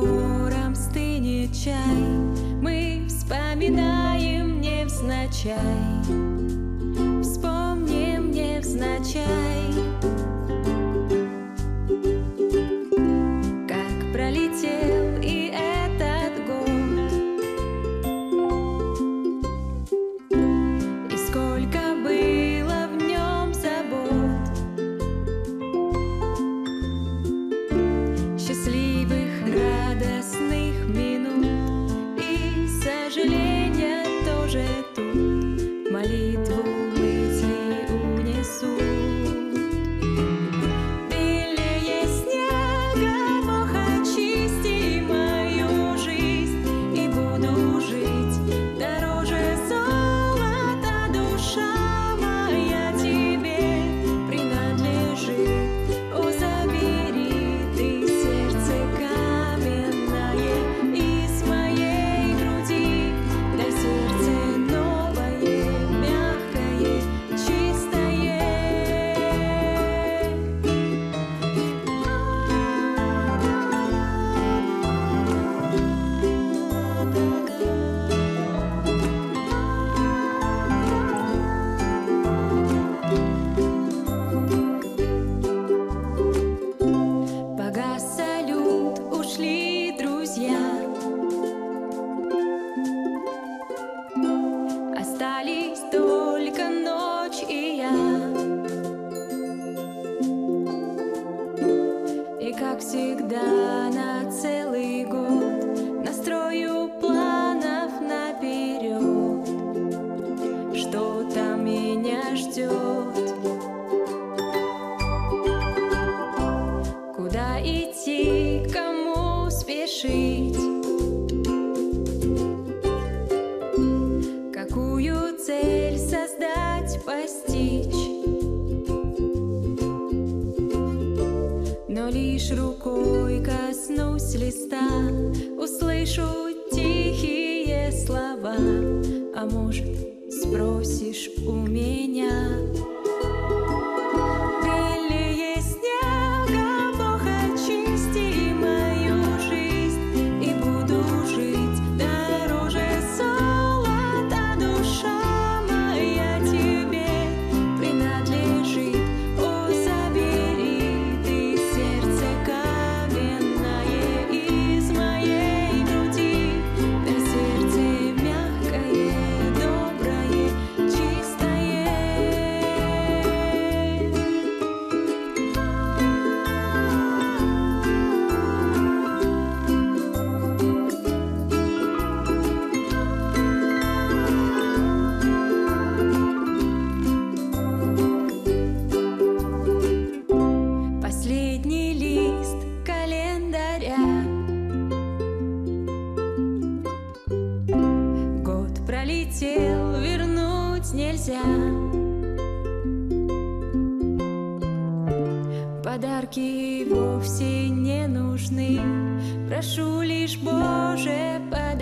забором стынет чай, мы вспоминаем невзначай, вспомним невзначай, как пролетел и этот год, и сколько было в нем забот, счастливых, радостных минут, и сожаления тоже тут молитву мысли унесут. Белее снега, Бог, очисти мою жизнь, и буду жить дороже золота. Душа моя тебе принадлежит. О, забери ты сердце каменное из моей груди, да сердце новое, мягкое, чистое. Погас салют, ушли друзья, остались только ночь и я. И как всегда на целый год настрою планов наперед, что там меня ждет, куда идти, кому спешить, какую цель создать, постичь. Но лишь рукой коснусь листа, услышу тихие слова, а может, спросишь у меня. Белее снега, Бог, очисти мою жизнь, и буду жить дороже золота. Душа моя тебе принадлежит. О, забери ты сердце каменное из моей груди, да сердце мягкое, доброе, чистое. Последний лист календаря, год пролетел, вернуть нельзя. Подарки вовсе не нужны, прошу лишь, Боже, подари.